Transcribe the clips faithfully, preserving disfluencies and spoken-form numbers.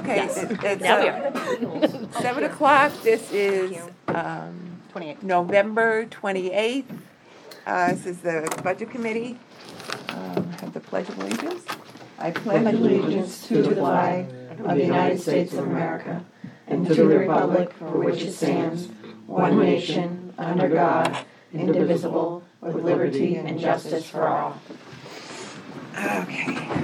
Okay, Yes. it- it's Now we uh, seven o'clock. This is um, Twenty-eight. November twenty-eighth. Uh, This is the Budget Committee. Um, Have the Pledge of Allegiance. I pledge allegiance to the flag of the United States of America and to the republic for which it stands, one nation, under God, indivisible, with liberty and justice for all. Okay.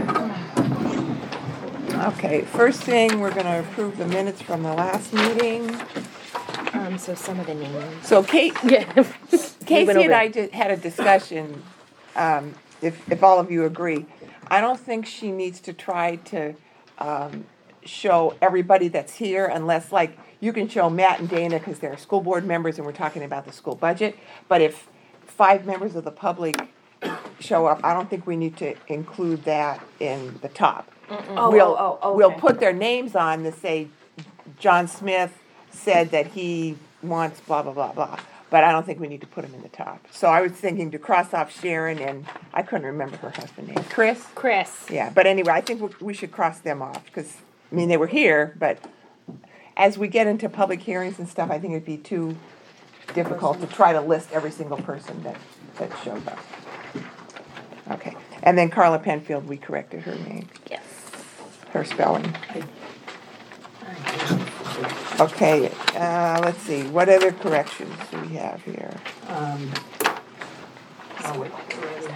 Okay, first thing, we're going to approve the minutes from the last meeting. Um, so some of the names. So Kate, Yeah. Casey and I just had a discussion, um, if, if all of you agree. I don't think she needs to try to um, show everybody that's here unless, like, you can show Matt and Dana because they're school board members and we're talking about the school budget. But if five members of the public show up, I don't think we need to include that in the top. Oh, We'll, oh, oh, we'll okay. put their names on to say, John Smith said that he wants blah, blah, blah, blah. But I don't think we need to put them in the top. So I was thinking to cross off Sharon and, I couldn't remember her husband's name, Chris? Chris. Yeah, but anyway, I think we- we should cross them off, because, I mean, they were here, but as we get into public hearings and stuff, I think it'd be too difficult to try to list every single person that, that showed up. Okay, and then Carla Penfield, we corrected her name, Yes. her spelling. Okay, uh, let's see, what other corrections do we have here? Um, oh, wait, where-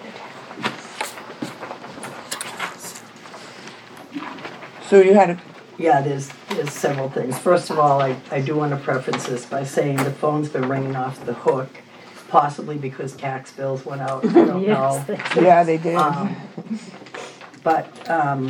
So you had a, Yeah, there's, there's several things. First of all, I, I do want to preface this by saying the phone's been ringing off the hook, possibly because tax bills went out, I don't Yes. know. yeah, they did. Um, But, um,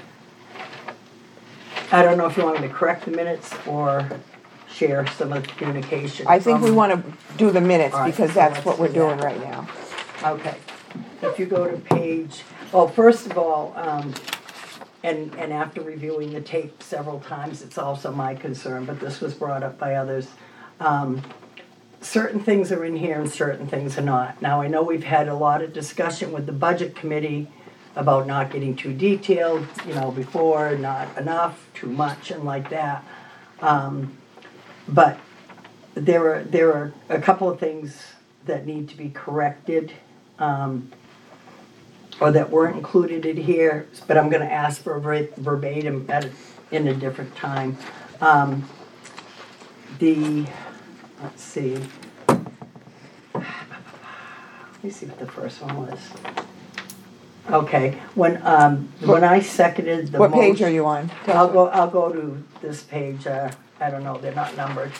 I don't know if you want me to correct the minutes or share some of the communication. I think we from- want to do the minutes, All right, because so that's let's what we're do doing that. right now. Okay. If you go to page, well, first of all, um, and, and after reviewing the tape several times, it's also my concern, but this was brought up by others. Um, certain things are in here and certain things are not. Now, I know we've had a lot of discussion with the budget committee about not getting too detailed, you know, before, not enough, too much, and like that. Um, but there are, there are a couple of things that need to be corrected, um, or that weren't included in here, but I'm gonna ask for ver- verbatim at, a- in a different time. Um, the, let's see. Let me see what the first one was. Okay, when, um, when I seconded the What motion. page are you on? Tell I'll us. go, I'll go to this page, uh, I don't know, they're not numbered.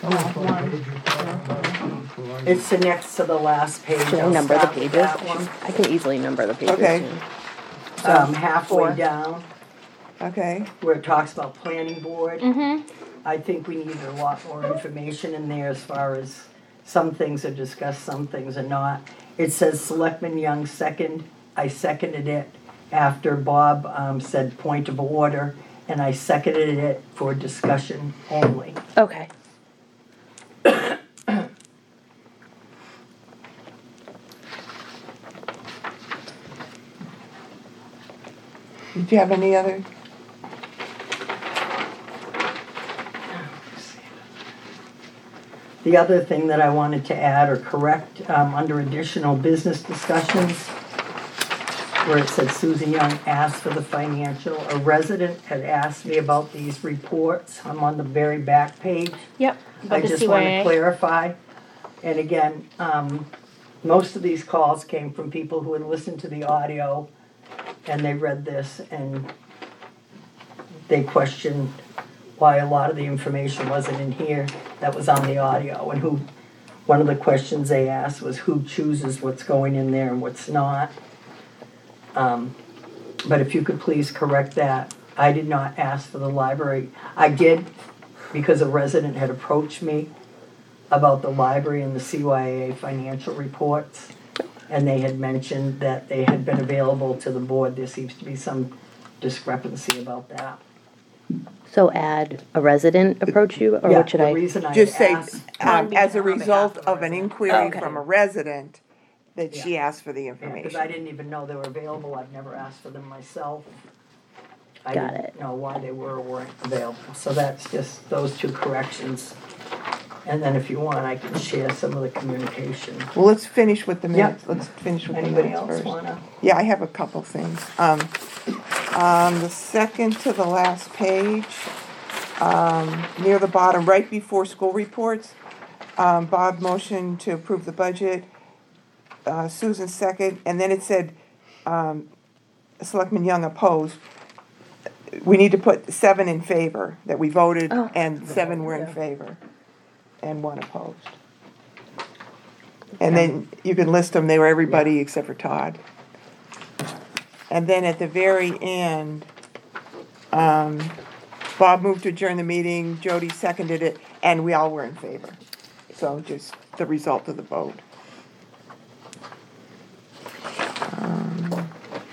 It's the next to the last page. Should I I'll number the start with pages? that one. I can easily number the pages. Okay. too. Um, halfway Four. down, Okay, where it talks about planning board. Mm-hmm. I think we need a lot more information in there as far as some things are discussed, some things are not. It says Selectman Young second, I seconded it after Bob, um, said point of order, and I seconded it for discussion only. Okay. did you have any other? The other thing that I wanted to add or correct, um, under additional business discussions, where it said Susan Young asked for the financial, a resident had asked me about these reports. I'm on the very back page. Yep. I About the just want to C Y A. clarify. And again, um, most of these calls came from people who had listened to the audio and they read this and they questioned why a lot of the information wasn't in here that was on the audio, and who, one of the questions they asked was who chooses what's going in there and what's not. Um, but if you could please correct that. I did not ask for the library. I did because a resident had approached me about the library and the C Y A financial reports, and they had mentioned that they had been available to the board. There seems to be some discrepancy about that. So add a resident approach you, or Yeah, what should the I? reason I Just say, asked- um, as a On behalf result of of an resident. inquiry Okay. from a resident, that she Yeah. asked for the Because I information. didn't even know they were available. I've never asked for them myself. I Got didn't it. know why they were or weren't available. So that's just those two corrections. And then if you want, I can share some of the communication. Well, let's finish with the Yeah. minutes. Let's finish with the Anybody minutes else first. wanna? Yeah, I have a couple things. Um, on the second to the last page, um, near the bottom, right before school reports, um, Bob motioned to approve the budget, uh, Susan second, and then it said, um, Selectman Young opposed. We need to put seven in favor, that we voted, Oh. and seven were in favor, and one opposed. And then you can list them, they were everybody except for Todd. And then at the very end, um, Bob moved to adjourn the meeting, Jody seconded it, and we all were in favor. So just the result of the vote. Um,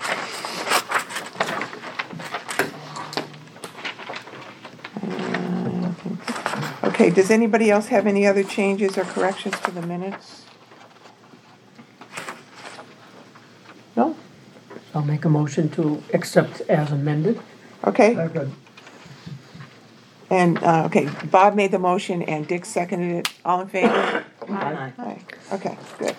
Okay, does anybody else have any other changes or corrections to the minutes? No? I'll make a motion to accept as amended. Okay, Second. and, uh, okay, Bob made the motion and Dick seconded it. All in favor? Aye. Aye. Okay, good.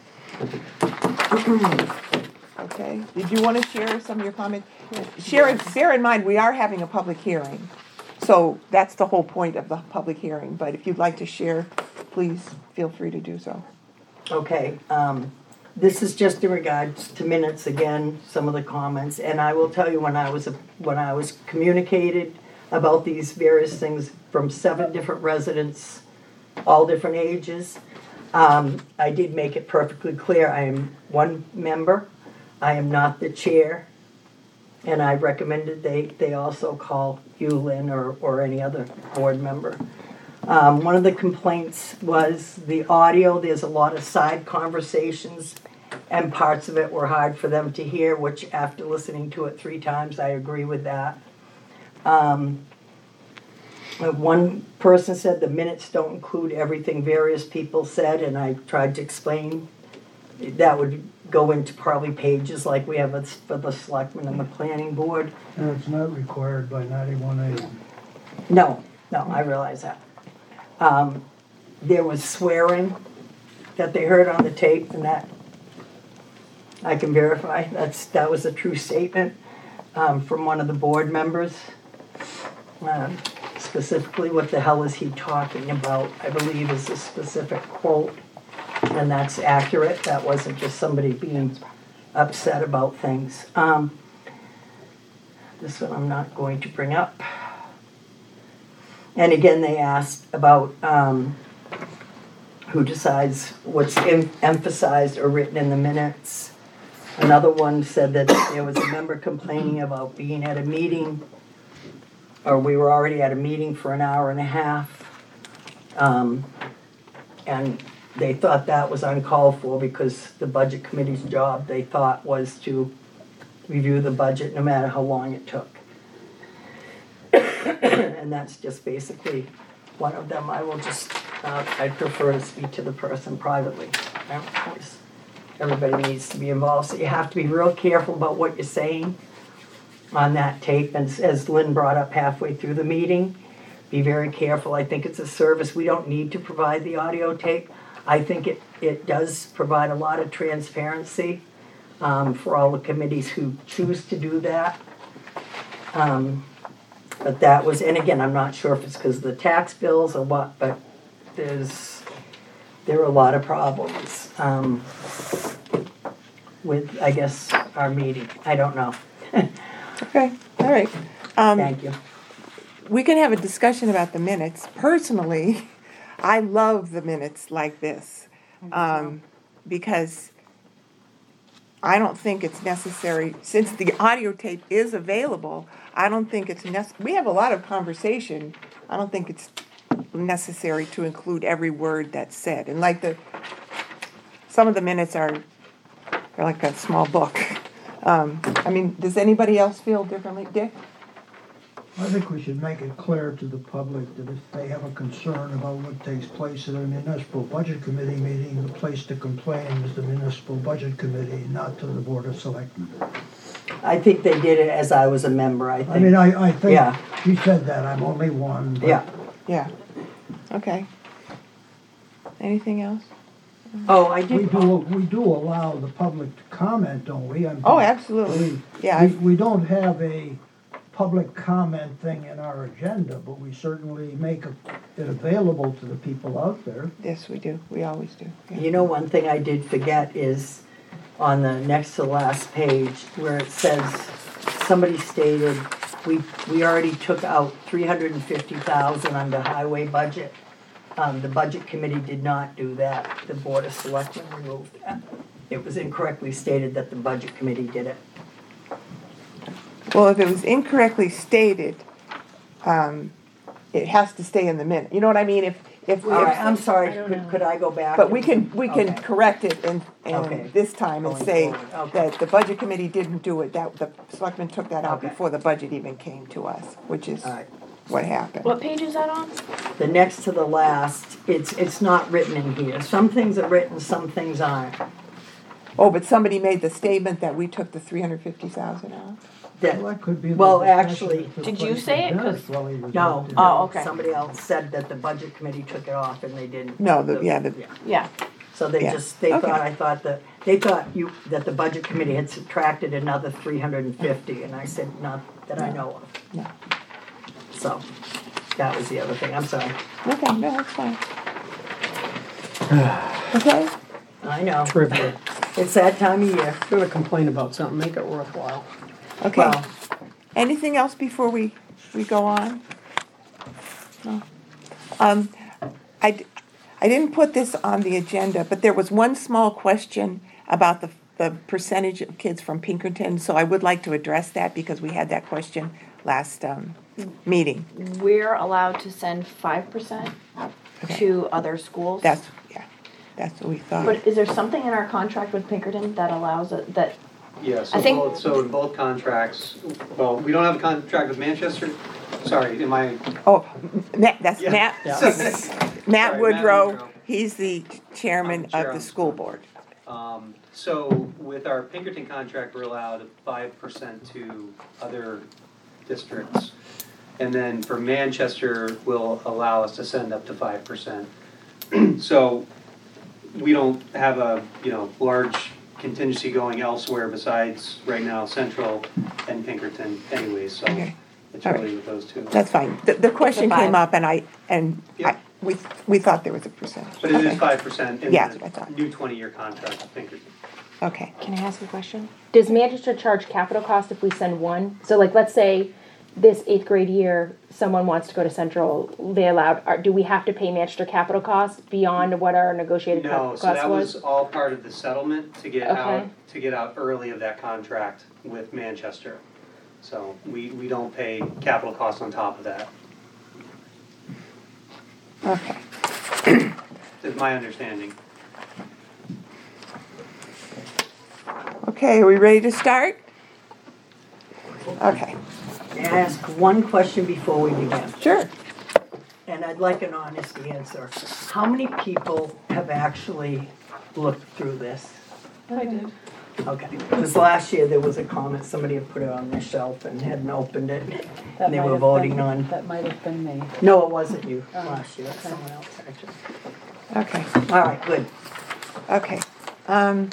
Okay, did you want to share some of your comments? Share, bear in mind, we are having a public hearing. So that's the whole point of the public hearing, but if you'd like to share, please feel free to do so. Okay, um, this is just in regards to minutes again, some of the comments, and I will tell you when I was, when I was communicated about these various things from seven different residents, all different ages, um, I did make it perfectly clear, I am one member, I am not the chair, and I recommended they, they also call you, Lynn, or, or any other board member. Um, one of the complaints was the audio, there's a lot of side conversations, and parts of it were hard for them to hear, which after listening to it three times, I agree with that. Um, uh, one person said the minutes don't include everything various people said, and I tried to explain that would go into probably pages like we have for the selectmen and the planning board. And it's not required by ninety-one A. No, no, I realize that. Um, there was swearing that they heard on the tape, and that I can verify. That's that was a true statement um, from one of the board members. Um, specifically, what the hell is he talking about? I believe is a specific quote, and that's accurate. That wasn't just somebody being upset about things. Um, this one I'm not going to bring up. And again, they asked about um, who decides what's em- emphasized or written in the minutes. Another one said that there was a member complaining about being at a meeting, or we were already at a meeting for an hour and a half. Um, and they thought that was uncalled for because the budget committee's job, they thought, was to review the budget no matter how long it took. And that's just basically one of them. I will just, uh, I prefer to speak to the person privately. I don't always, everybody needs to be involved, so you have to be real careful about what you're saying on that tape. And as Lynn brought up halfway through the meeting, be very careful. I think it's a service. We don't need to provide the audio tape. I think it, it does provide a lot of transparency um, for all the committees who choose to do that. Um, But that was, and again, I'm not sure if it's because of the tax bills or what, but there's, there are a lot of problems um, with, I guess, our meeting. I don't know. Okay, all right. Um, Thank you. we can have a discussion about the minutes. Personally, I love the minutes like this, um, because I don't think it's necessary, since the audio tape is available, I don't think it's necessary. We have a lot of conversation. I don't think it's necessary to include every word that's said. And like the, some of the minutes are, are like a small book. Um, I mean, does anybody else feel differently? Dick? I think we should make it clear to the public that if they have a concern about what takes place at a municipal budget committee meeting, the place to complain is the municipal budget committee, not to the board of selectmen. I think they did it as I was a member, I think. I mean, I, I think, Yeah. she said that, I'm only one. but- Yeah. Yeah, okay. Anything else? Oh, I We did, do, we do allow the public to comment, don't we? I'm- Oh, absolutely. we- Yeah, We, I- we don't have a public comment thing in our agenda, but we certainly make it available to the people out there. Yes, we do, we always do. yeah. you know, one thing I did forget is on the next to last page where it says, somebody stated, we, we already took out three hundred and fifty thousand under highway budget. Um, the budget committee did not do that. The board of selectmen removed that. It was incorrectly stated that the budget committee did it. Well, if it was incorrectly stated, um, it has to stay in the minute, you know what I mean? If, if, All right, if, I'm sorry, I don't could, know. could I go back? but we can, we can Okay. correct it and, Okay. and this time and Going say forward, okay. that the budget committee didn't do it, that, the selectmen took that out Okay. before the budget even came to us, which is All right. what happened. What page is that on? The next to the last, it's, it's not written in here. Some things are written, some things aren't. Oh, but somebody made the statement that we took the three hundred fifty thousand out? That, Well, that could be. the Well, discussion actually- that took Did you place say with it? 'Cause- Dennis while he was no, out there. Oh, no, okay. somebody else said that the budget committee took it off and they didn't. No, the- yeah, the- Yeah. So they Yeah, just, they okay. thought, I thought that, they thought you, that the budget committee had subtracted another three hundred and fifty, and I said, not that I know of. No. So, that was the other thing, I'm sorry. Okay, no, that's fine. Okay, I know, Trivia. it's that time of year. If you're gonna complain about something, make it worthwhile. okay. Well, Anything else before we, we go on? No. Um, I, d- I didn't put this on the agenda, but there was one small question about the, the percentage of kids from Pinkerton, so I would like to address that because we had that question last, um, meeting. We're allowed to send five percent to other schools. That's, yeah, that's what we thought. But is there something in our contract with Pinkerton that allows it, that, Yeah, so I think- both, so in both contracts, well, we don't have a contract with Manchester, sorry, am I? Oh, Matt, that's Yeah. Matt, Yeah. Matt Matt Woodrow, Woodrow. he's the chairman I'm the chair of on the the school board. Um, so with our Pinkerton contract, we're allowed five percent to other districts. And then for Manchester, will allow us to send up to five percent. So we don't have a, you know, large contingency going elsewhere besides right now Central and Pinkerton anyways, so Okay. it's All right. really with those two. That's fine. The, the question five. came up and I, and I, Yep. we, we thought there was a percentage. But it Okay. is five percent in Yeah, that's what I the thought. new twenty-year contract with Pinkerton. Okay. can I ask a question? Does Manchester charge capital cost if we send one? So like, let's say this eighth grade year, someone wants to go to Central, they allowed, are, do we have to pay Manchester capital cost beyond what our negotiated No, capital so cost that was was? all part of the settlement to get out, Okay. to get out early of that contract with Manchester. So we, we don't pay capital costs on top of that, Okay. is my understanding. Okay, are we ready to start? Okay, may I ask one question before we begin? sure. And I'd like an honest answer. How many people have actually looked through this? I did. Okay, because last year there was a comment, somebody had put it on their shelf and hadn't opened it, That and they might were have voting been- on. That might have been me. No, it wasn't you last year, it was someone else actually. Okay, All right, good. okay. Um,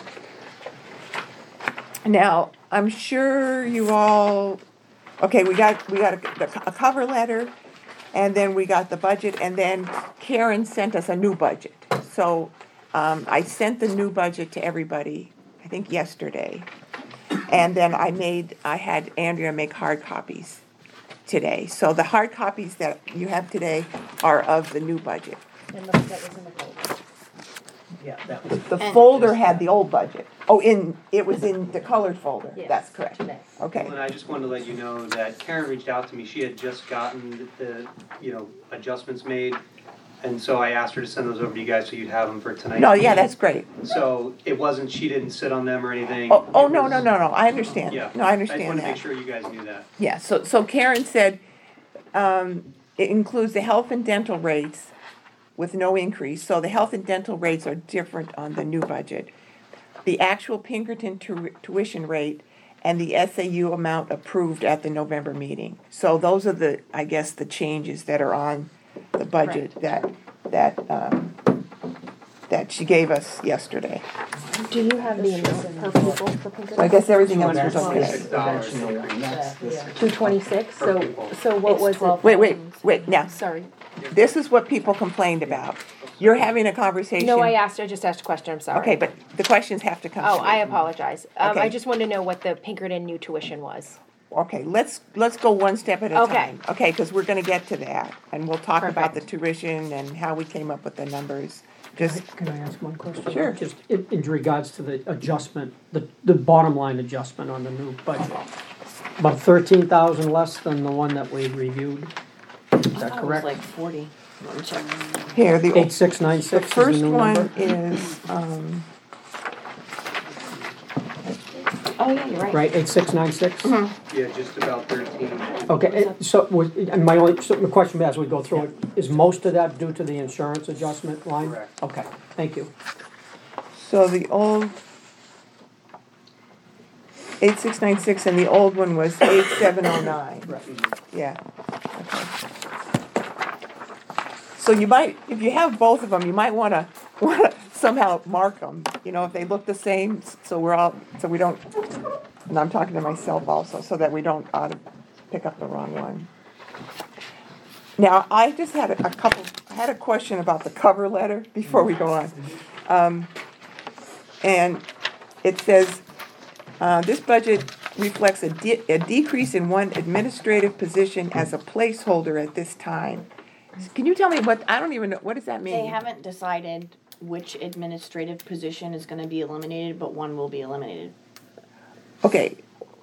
now, I'm sure you all, okay, we got, we got a, a cover letter, and then we got the budget, and then Karen sent us a new budget. So, um, I sent the new budget to everybody, I think yesterday. And then I made, I had Andrea make hard copies today. So the hard copies that you have today are of the new budget. And the- that was in the folder. Yeah, that was, The And- folder had the old budget. Oh, in, it was in the colored folder, Yes, that's correct. today. Okay, Well, and I just wanted to let you know that Karen reached out to me, she had just gotten the, you know, adjustments made. And so I asked her to send those over to you guys so you'd have them for tonight. no, yeah, that's great. So it wasn't, she didn't sit on them or anything. Oh, oh, It no, was- no, no, no, I understand. Yeah. No, I I just understand wanted to make that. sure you guys knew that. Yeah, so, so Karen said, um, it includes the health and dental rates with no increase, so the health and dental rates are different on the new budget. The actual Pinkerton tu- tuition rate and the S A U amount approved at the November meeting. So those are the, I guess, the changes that are on the budget that, that, um, that she gave us yesterday. Do you have the amount per pupil for Pinkerton? So I guess everything else was okay. Six dollars increase. Two twenty-six, so, so what was it? Wait, wait, wait, now, Sorry. this is what people complained about. You're having a conversation. No, I asked, I just asked a question, I'm sorry. Okay, but the questions have to come. Oh, to I you. apologize. Um, Okay. I just wanted to know what the Pinkerton new tuition was. Okay, let's, let's go one step at a Okay. time. Okay, because we're gonna get to that, and we'll talk about the Perfect. tuition and how we came up with the numbers. Just, Can I ask one question? Sure. Just in, in regards to the adjustment, the, the bottom line adjustment on the new budget. About thirteen thousand less than the one that we reviewed. Is that It was correct? like forty. Let me check. here, the, Eight six nine the six is the first new one number? is, um, Oh, yeah, you're right. Right, eight six nine six? Yeah, just about thirteen. Okay, and so, was, and my only, so my question as we go through it, is most of that due to the insurance adjustment line? Correct. Okay, thank you. so the old eight six nine six and the old one was eight seven oh nine. Yeah, okay. So you might, if you have both of them, you might wanna, wanna somehow mark them, you know, if they look the same, so we're all, so we don't, and I'm talking to myself also, so that we don't auto pick up the wrong one. Now, I just had a a couple, I had a question about the cover letter before we go on. Um, and it says, uh, this budget reflects a de- a decrease in one administrative position as a placeholder at this time. Can you tell me what, I don't even know, what does that mean? They haven't decided which administrative position is gonna be eliminated, but one will be eliminated. Okay.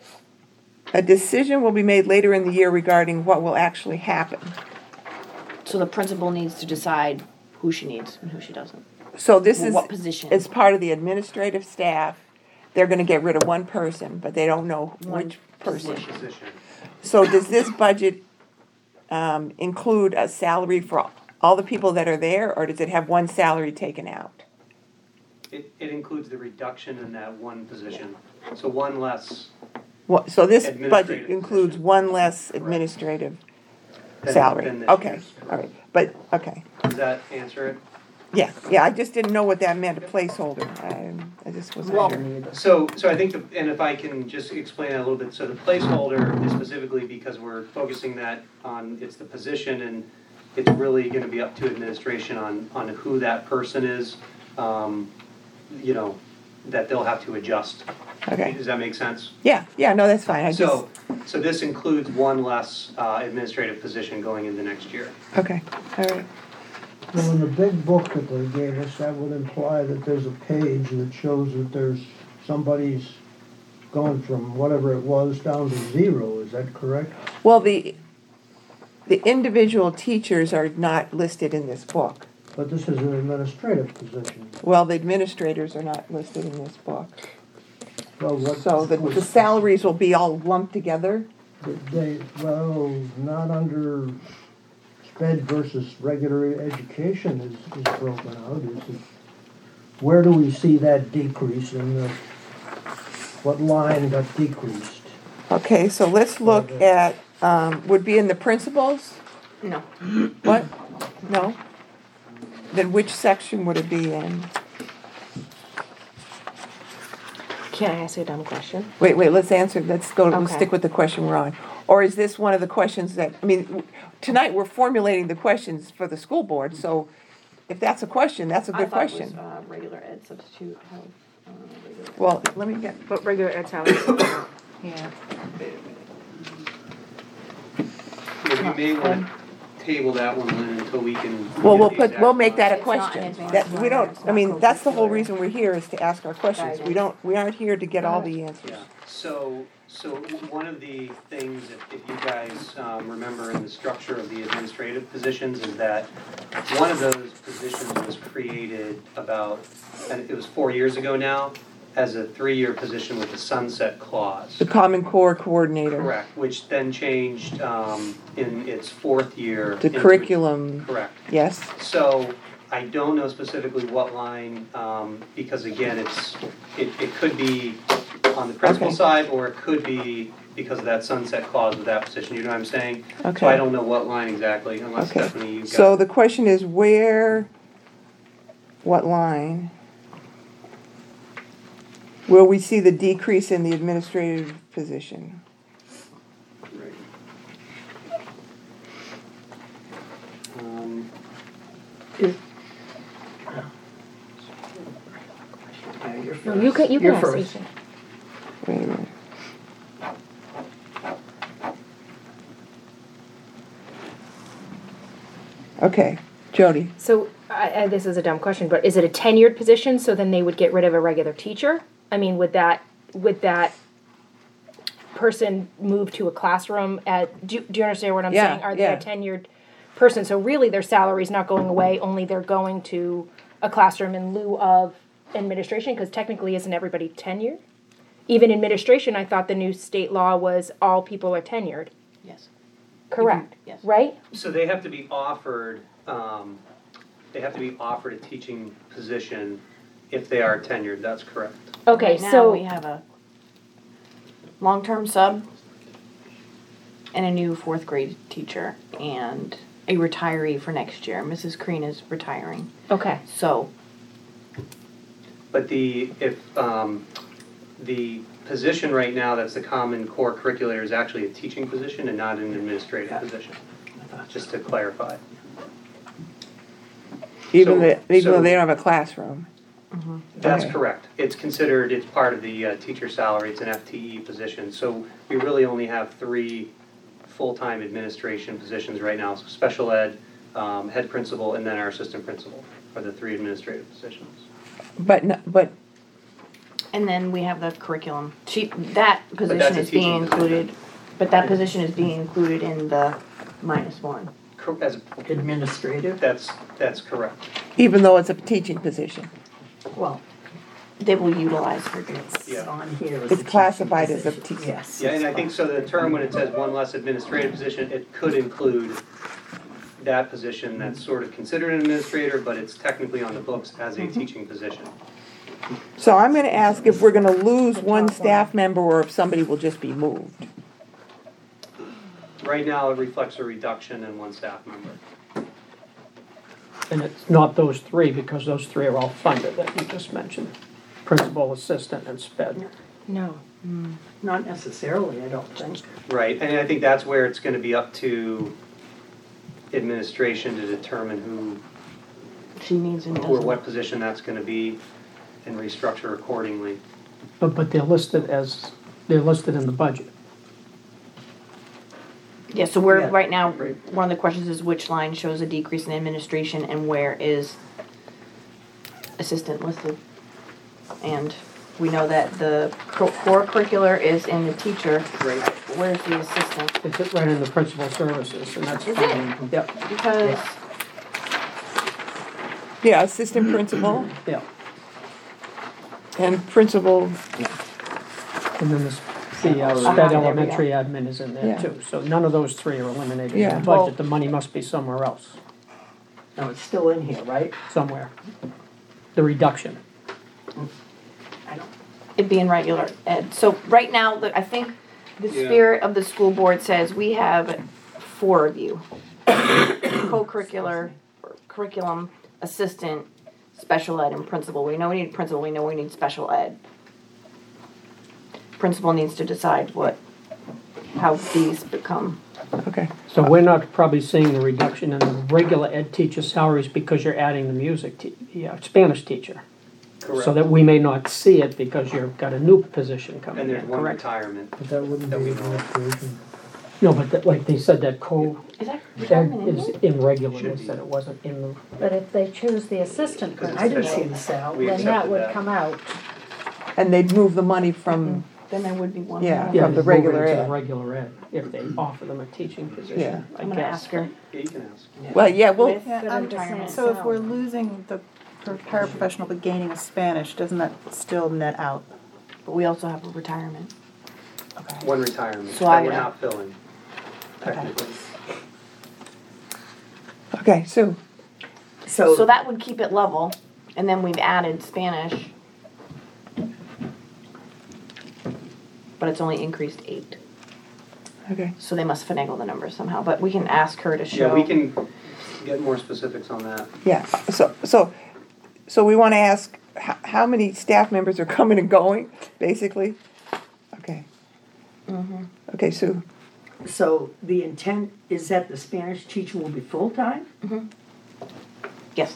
A decision will be made later in the year regarding what will actually happen. So the principal needs to decide who she needs and who she doesn't. So this Well, is, what position? as part of the administrative staff, they're gonna get rid of one person, but they don't know One which person. position. Position. So does this budget, um, include a salary for all the people that are there, or does it have one salary taken out? It, it includes the reduction in that one position, so one less What, so this budget Administrative includes position. one less administrative than- salary? than this Okay, year's. all right, but, okay, Does that answer it? yeah, yeah, I just didn't know what that meant, a placeholder, I, I just wasn't Well, sure. so, so I think, the- and if I can just explain that a little bit, so the placeholder is specifically because we're focusing that on, it's the position, and it's really gonna be up to administration on, on who that person is, um, you know, that they'll have to adjust. Okay, Does that make sense? yeah, yeah, no, that's fine, I just, So, so this includes one less, uh, administrative position going into next year. okay, all right. Now, in the big book that they gave us, that would imply that there's a page that shows that there's, somebody's gone from whatever it was down to zero, is that correct? Well, the, the individual teachers are not listed in this book. But this is an administrative position. Well, the administrators are not listed in this book. Well, what? So the, the salaries will be all lumped together? They, well, not under sped versus regular education is, is broken out, is it? Where do we see that decrease in the, what line got decreased? Okay, so let's look at, um, would be in the principals? No. What? No? Then which section would it be in? Can I ask you a dumb question? Wait, wait, let's answer, let's go, let's Okay. stick with the question we're on. Or is this one of the questions that, I mean, w- tonight we're formulating the questions for the school board, so if that's a question, that's a good question. uh, regular ed substitute health, uh, regular. Well, let me get, But regular ed salary. Yeah. Yeah, you may wanna table that one, Lynn, until we can. well, get we'll the put, exact we'll make that a It's not an question. advanced That, we learner, don't, it's I not mean, that's the whole co-curricular. reason we're here, is to ask our questions. We don't, we aren't here to get all the answers. Yeah, so, so one of the things, if, if you guys, um, remember in the structure of the administrative positions, is that one of those positions was created about, and it was four years ago now, as a three-year position with a sunset clause. The Common Core Coordinator. Correct, which then changed, um, in its fourth year. The into- curriculum, Correct. yes, So I don't know specifically what line, um, because again, it's, it, it could be on the principal Okay. side, or it could be because of that sunset clause with that position, you know what I'm saying? So Okay. I don't know what line exactly, unless Okay, Stephanie, you've got. so the question is where, what line? Will we see the decrease in the administrative position? Right. Um, Is- Yeah, you're No, you first. can, you You're can ask first. Ethan. Wait a minute. Okay, Jody, So, I, I, this is a dumb question, but is it a tenured position, so then they would get rid of a regular teacher? I mean, would that, would that person move to a classroom at, do, you- do you understand what I'm Yeah, saying? Are they yeah. a tenured person? So really, their salary's not going away, only they're going to a classroom in lieu of administration, because technically, isn't everybody tenured? Even administration, I thought the new state law was all people are tenured, Yes. correct? Yes. Right? So they have to be offered, um, they have to be offered a teaching position if they are tenured, that's correct. Okay, Right now, so. we have a long-term sub and a new fourth grade teacher and a retiree for next year. Missus Crean is retiring, Okay, so But the, if, um, the position right now that's the Common Core Curricular is actually a teaching position and not an administrative position, just to clarify. even So- though, even though so- they don't have a classroom. That's Okay. correct. It's considered, it's part of the uh, teacher salary, it's an F T E position. So we really only have three full-time administration positions right now. So special ed, um, head principal, and then our assistant principal are the three administrative positions. But, no- but, and then we have the curriculum. She that that's position a is being teaching position. included, but that position is being included in the minus one. Cor- As, Administrative, that's, that's correct. even though it's a teaching position, well, They will utilize her. it's Yeah. on here as a It's teaching classified as a position. teaching. Yes. Yeah, and it's I think so the term, when it says one less administrative position, it could include that position that's sort of considered an administrator, but it's technically on the books as a teaching position. so I'm gonna ask if we're gonna lose one staff member or if somebody will just be moved. Right now, it reflects a reduction in one staff member. And it's not those three, because those three are all funded that you just mentioned. Principal, assistant, and sped. no. Not necessarily, I don't think. Right, and I think that's where it's gonna be up to administration to determine who, She needs and or doesn't. what position that's gonna be and restructure accordingly. But, but they're listed as, they're listed in the budget. Yeah, so we're, Yeah. right now, one of the questions is which line shows a decrease in administration and where is assistant listed? And we know that the co- core curricular is in the teacher. Right. Where's the assistant? It's right in the principal services, and that's Is fine. Yep, Because, Yeah, assistant principal yeah. and principal, And then this, the uh, I'm sped not there elementary admin is in there Yeah. too. So none of those three are eliminated in Yeah. the budget. The money must be somewhere else, No, it's still in here, right? somewhere. The reduction. I don't, it being regular ed. So right now, the, I think the Yeah. spirit of the school board says we have four of you. Co-curricular, curriculum, assistant, special ed, and principal. We know we need principal, we know we need special ed. Principal needs to decide what, how these become. okay. So we're not probably seeing the reduction in the regular ed teacher salaries because you're adding the music, te- the uh, Spanish teacher. Correct. So that we may not see it because you've got a new position coming And in, there's one correct? retirement. But that wouldn't That be we know of. administration. No, but that- like they said, that co, Is that ed retirement in is here? in regular, Should they be. said it wasn't in the, But if they choose the assistant Because it's I didn't see principal, the We salary. then that accepted would that. come out. And they'd move the money from, Then there would be one. Yeah. more. yeah, From the move it regular into ed. the regular ed, if they offer them a teaching Yeah. position, I I'm gonna guess. ask her. Yeah, you can ask. well, yeah, well, With Yeah, the I'm retirement. just So if we're salary. losing the par- paraprofessional but gaining a Spanish, doesn't that still net out? But we also have a retirement. One retirement, So that I- we're not filling, technically. okay, Sue, So So, that would keep it level, and then we've added Spanish. but it's only increased eight. Okay. So they must finagle the numbers somehow, but we can ask her to show. Yeah, we can get more specifics on that. Yeah, so, so, so we want to ask, how, how many staff members are coming and going, basically? Okay. Okay, Sue. So the intent is that the Spanish teacher will be full-time? Yes.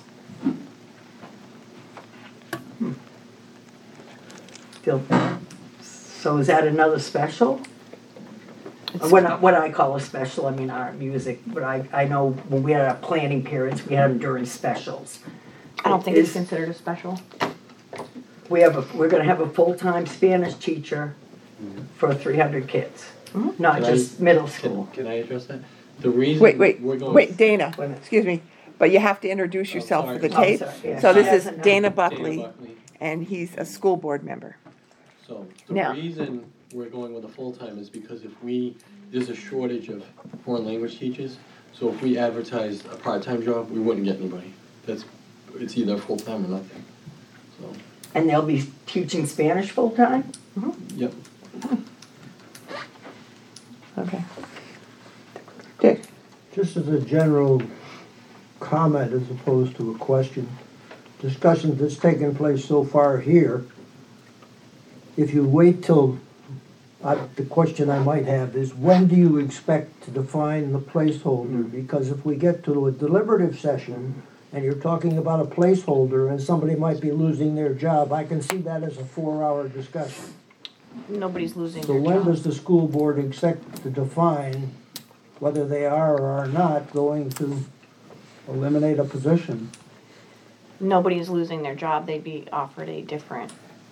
Feel- So is that another special? What I, what I call a special, I mean art, music, but I, I know when we had our planning periods, we had them during specials. I don't think it's Is- considered a special. We have a, we're gonna have a full-time Spanish teacher for three hundred kids, not Can I- just middle Can, school. can I address that? The reason Wait, wait, we're going. wait, Dana, Wait a minute. excuse me, but you have to introduce Oh, yourself for sorry. the Oh, tape. sorry, yeah. So this She is doesn't know. Dana Dana Buckley, Buckley. and he's a school board member. So the Now- reason we're going with a full-time is because if we, there's a shortage of foreign language teachers. So if we advertised a part-time job, we wouldn't get anybody. That's, it's either full-time or nothing. So, And they'll be teaching Spanish full-time? yep. Okay. Dick? Just as a general comment as opposed to a question, discussion that's taken place so far here, if you wait till, uh, the question I might have is, when do you expect to define the placeholder? Because if we get to a deliberative session, and you're talking about a placeholder, and somebody might be losing their job, I can see that as a four-hour discussion. Nobody's losing So their when job. does the school board expect to define whether they are or are not going to eliminate a position? Nobody's losing their job, they'd be offered a different.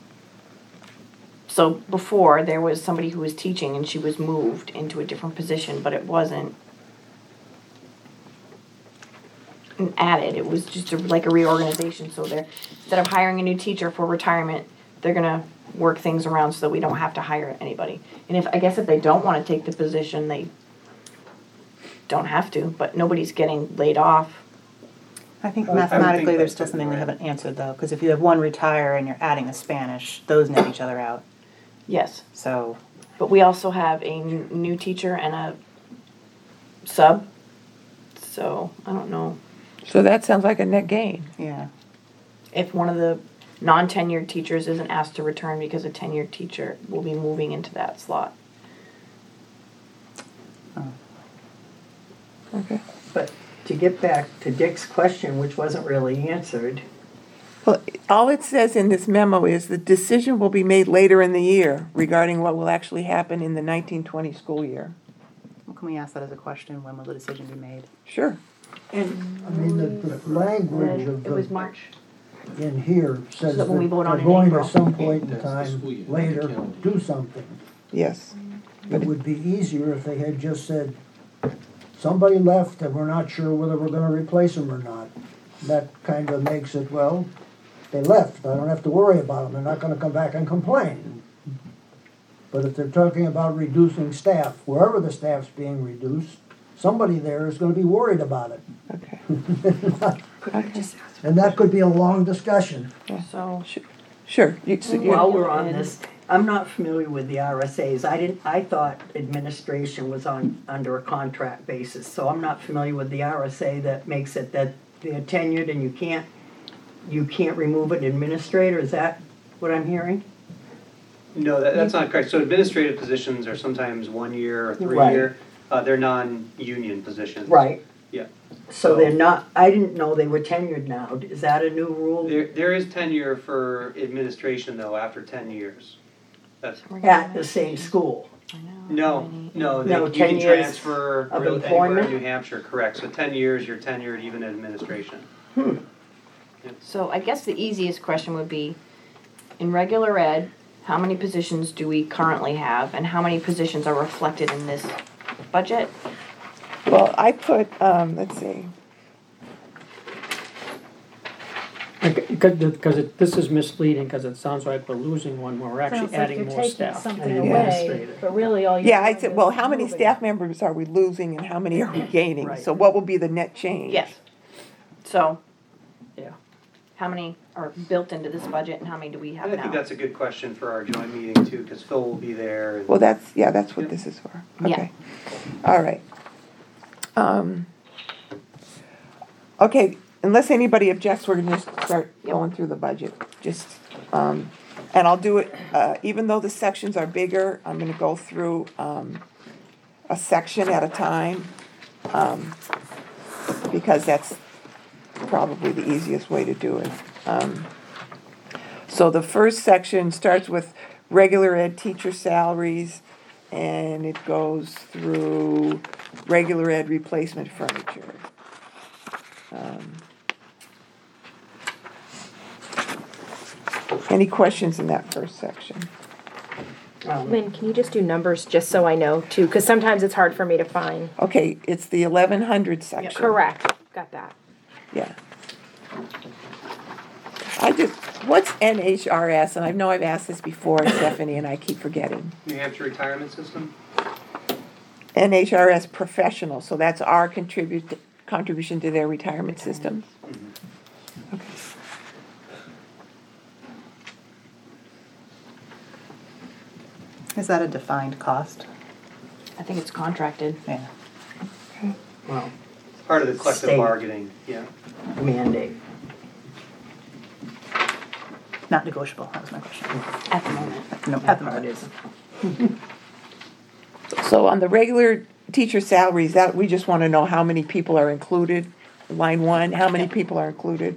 So before, there was somebody who was teaching and she was moved into a different position, but it wasn't an added, it was just a- like a reorganization, so they're, instead of hiring a new teacher for retirement, they're gonna work things around so that we don't have to hire anybody. And if, I guess if they don't wanna take the position, they don't have to, but nobody's getting laid off. I think I- I would think mathematically, there's that's still something we right. haven't answered though, because if you have one retire and you're adding a Spanish, those net each other out. Yes. So, But we also have a n- new teacher and a sub, so I don't know So that sounds like a net gain. yeah. if one of the non-tenured teachers isn't asked to return because a tenured teacher will be moving into that slot. Okay. But to get back to Dick's question, which wasn't really answered, Well, all it says in this memo is the decision will be made later in the year regarding what will actually happen in the nineteen twenty school year. Well, can we ask that as a question? When will the decision be made? Sure. and I mean, the, the language of It was the, March. in here says that that when we vote on they're it in going to April. some point in That's the time school year, later, calendar. do something. Yes. It would be easier if they had just said, somebody left and we're not sure whether we're gonna replace them or not. That kind of makes it, well, they left, I don't have to worry about them, they're not gonna come back and complain. But if they're talking about reducing staff, wherever the staff's being reduced, somebody there is gonna be worried about it. Okay. Okay. And that could be a long discussion. So, Sure. You, so you- while we're on this, I'm not familiar with the R S As. I didn't, I thought administration was on, under a contract basis, so I'm not familiar with the R S A that makes it that they're tenured and you can't, you can't remove an administrator, is that what I'm hearing? No, that, that's not correct. So administrative positions are sometimes one year or Right. three year. Uh, they're non-union positions. Right. Yeah. So they're not, I didn't know they were tenured now, is that a new rule? There, there is tenure for administration though, after ten years. That's, At the same school? I know. no, no, they, No, you ten can years transfer of really anywhere in employment? New Hampshire, correct. So ten years, you're tenured even in administration. So I guess the easiest question would be, in regular ed, how many positions do we currently have and how many positions are reflected in this budget? well, I put, um, let's see. Because, because it, this is misleading, because it sounds like we're losing one, we're actually Sounds like adding you're more taking staff. something And away, administrative. but really all you're. Yeah, I doing said, is well, how many moving staff it. members are we losing and how many are we gaining? Right. So what will be the net change? Yes. So, Yeah. how many are built into this budget and how many do we have And I think now? that's a good question for our joint meeting too, because Phil will be there. and- Well, that's, yeah, that's what this is for. Yeah. Okay. All right. Um, okay, unless anybody objects, we're gonna just start going through the budget. Just, um, and I'll do it, uh, even though the sections are bigger, I'm gonna go through, um, a section at a time. Um, because that's probably the easiest way to do it. Um, so the first section starts with regular ed teacher salaries, and it goes through regular ed replacement furniture. Um, Any questions in that first section? Um, Lynn, can you just do numbers just so I know too? Because sometimes it's hard for me to find. Okay, it's the eleven hundred section. Correct, got that. Yeah. I just, what's N H R S? And I know I've asked this before, Stephanie, and I keep forgetting. New Hampshire Retirement System? N H R S professional, so that's our contribute, contribution to their retirement system. Okay. Is that a defined cost? I think it's contracted. Yeah. Well, Part of the collective State. bargaining, yeah. mandate. Not negotiable, that was my question. At the moment. No, at the moment. So on the regular teacher salaries, that, we just want to know how many people are included. Line one, how many people are included?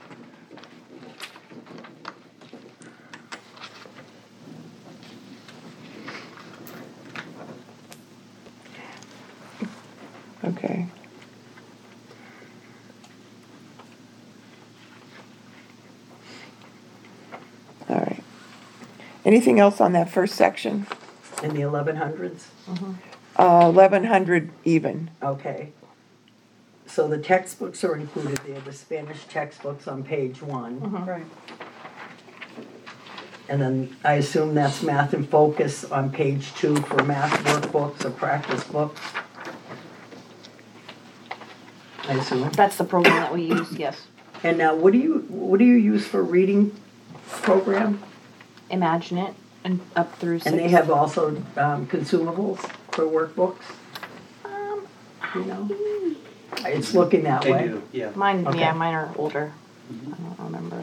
Okay. All right. Anything else on that first section? In the eleven hundreds? Uh, eleven hundred even. Okay. So the textbooks are included there, the Spanish textbooks on page one. Right. And then I assume that's Math and Focus on page two for math workbooks or practice books. I assume. That's the program that we use, yes. And now, what do you, what do you use for reading program? Imagine it and up through six. And they have also um, consumables for workbooks? Um, You know? It's looking that They way. do, yeah. Mine, Okay. yeah, mine are older. I don't remember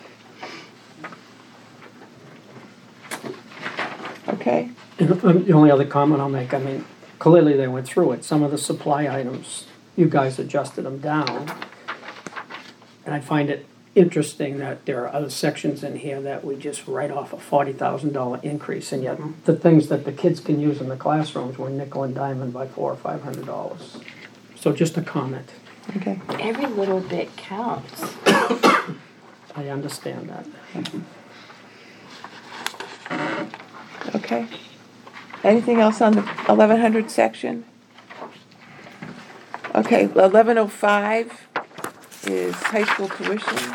the. Okay. And um, the only other comment I'll make, I mean, clearly they went through it. Some of the supply items, you guys adjusted them down. And I find it interesting that there are other sections in here that we just write off a forty thousand dollar increase, and yet the things that the kids can use in the classrooms were nickel and diamond by four or five hundred dollars. So just a comment. Okay. Every little bit counts. I understand that. Okay. Anything else on the eleven hundred section? Okay, eleven oh five is high school tuition.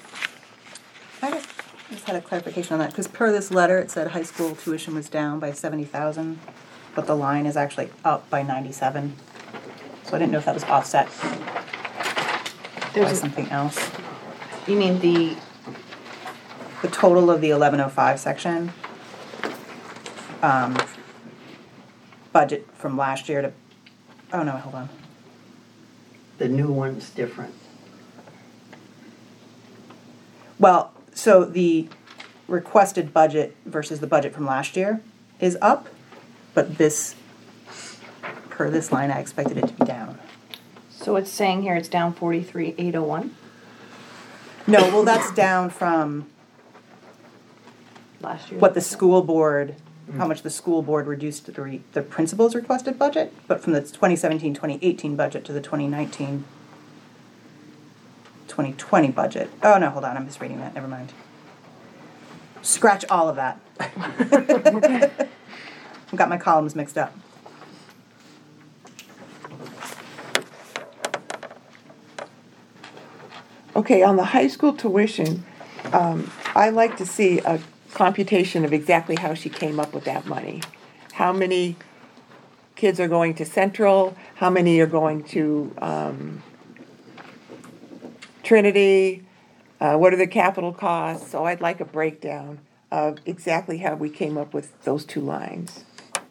I just had a clarification on that, because per this letter, it said high school tuition was down by seventy thousand, but the line is actually up by ninety-seven. So I didn't know if that was offset by There's a, something else. you mean the, The total of the eleven oh five section, um, budget from last year to, oh no, hold on. The new one's different. Well, so the requested budget versus the budget from last year is up, but this, per this line, I expected it to be down. so it's saying here it's down forty-three, eight oh one No, well, that's down from last year. what the school board, how much the school board reduced the, re- the principal's requested budget, but from the twenty seventeen twenty eighteen budget to the twenty nineteen twenty twenty budget. Oh, no, hold on, I'm misreading that, never mind. Scratch all of that. I've got my columns mixed up. Okay, on the high school tuition, um, I like to see a computation of exactly how she came up with that money. How many kids are going to Central? How many are going to um, Trinity? Uh, what are the capital costs? So I'd like a breakdown of exactly how we came up with those two lines.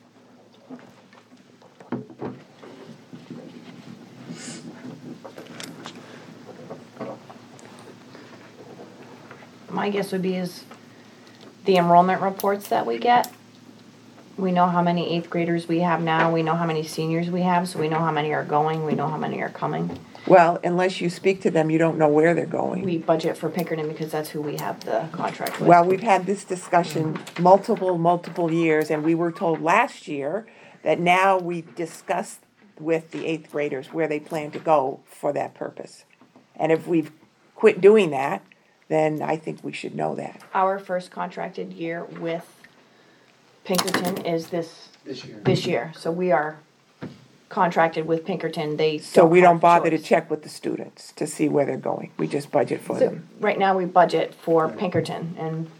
My guess would be is the enrollment reports that we get. We know how many eighth graders we have now, we know how many seniors we have, so we know how many are going, we know how many are coming. Well, unless you speak to them, you don't know where they're going. We budget for Pinkerton because that's who we have the contract with. Well, we've had this discussion multiple, multiple years, and we were told last year that now we discussed with the eighth graders where they plan to go for that purpose. And if we've quit doing that, then I think we should know that. Our first contracted year with Pinkerton is this, This year. this year, so we are contracted with Pinkerton, they So we don't have bother to choice. check with the students to see where they're going. We just budget for So, them. right now, we budget for Pinkerton, and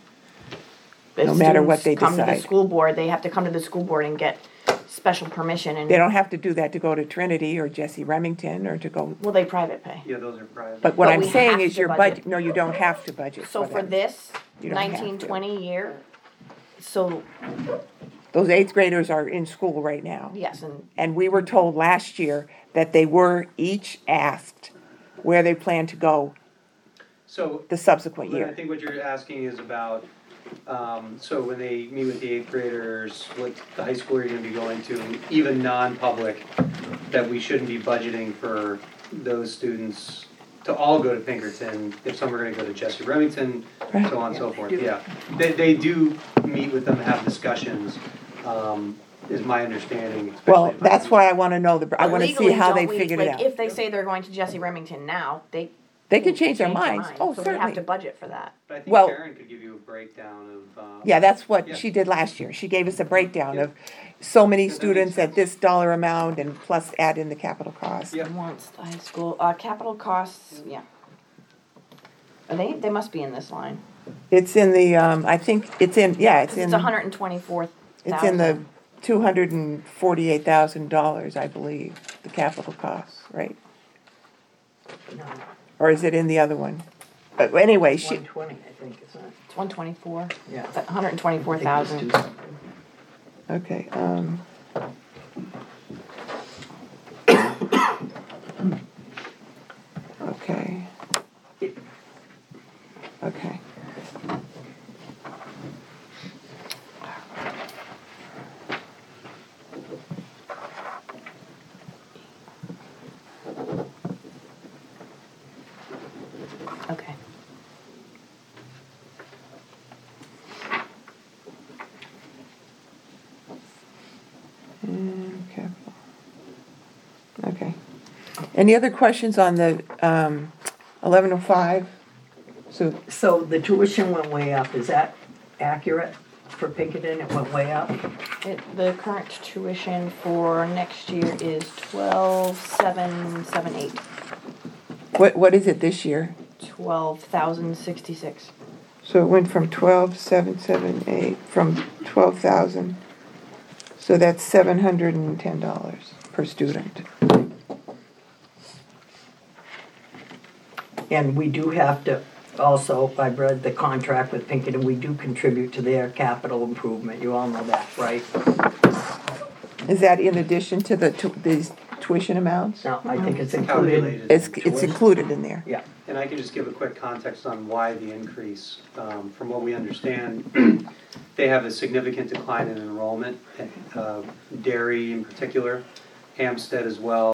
if No matter what students they come to the decide. school board, they have to come to the school board and get special permission, and, They don't have to do that to go to Trinity or Jesse Remington or to go, well, they private pay. Yeah, those are private. but what But I'm we saying have is to your budget. budget, no, you don't have to budget So for for them. this You don't have nineteen to. twenty year, so, Those eighth graders are in school right now. yes, and And we were told last year that they were each asked where they plan to go So, the subsequent Lynn, I year. think what you're asking is about, um, so when they meet with the eighth graders, what the high school you're gonna be going to, even non-public, that we shouldn't be budgeting for those students to all go to Pinkerton, if some are gonna go to Jesse Remington, Right. so on and so forth, yeah. They, they do meet with them, have discussions, um, is my understanding, especially. Well, if I that's read- why I wanna know the, I but wanna see legally, how don't they we- figured it like, out. if they say they're going to Jesse Remington now, they. They could change their their minds. mind, Oh, So we have to certainly. budget for that. But I think well- Karen could give you a breakdown of, uh. Yeah, that's what Yeah. she did last year. She gave us a breakdown Yeah. of so many Yeah, that makes students at sense. this dollar amount and plus add in the capital cost. Yeah. Once the high school, uh, capital costs, yeah. Are they, they must be in this line. It's in the, um, I think, it's in, yeah, it's Cause in, it's a hundred and twenty-four thousand. it's in the two hundred and forty-eight thousand dollars, I believe, the capital costs, right? No, Or is it in the other one? But anyway, she, one twenty, I think, isn't it? It's one twenty-four, Yeah. a hundred and twenty-four I think it's thousand. two something. okay, um. Okay. Okay. Okay. And capital. Okay. Any other questions on the, um, eleven oh five? So, So the tuition went way up, is that accurate for Pinkerton, it went way up? It, the current tuition for next year is twelve, seven, seven, eight. what, what is it this year? Twelve thousand sixty-six. So it went from twelve, seven, seven, eight, from twelve thousand. So that's seven hundred and ten dollars per student. And we do have to, also, I've read the contract with Pinkerton, we do contribute to their capital improvement, you all know that, right? Is that in addition to the, tu- these tuition amounts? No, I think it's included. Calculated. It's, it's included in there. Yeah, And I can just give a quick context on why the increase. Um, From what we understand, they have a significant decline in enrollment, uh, Derry in particular, Hampstead as well.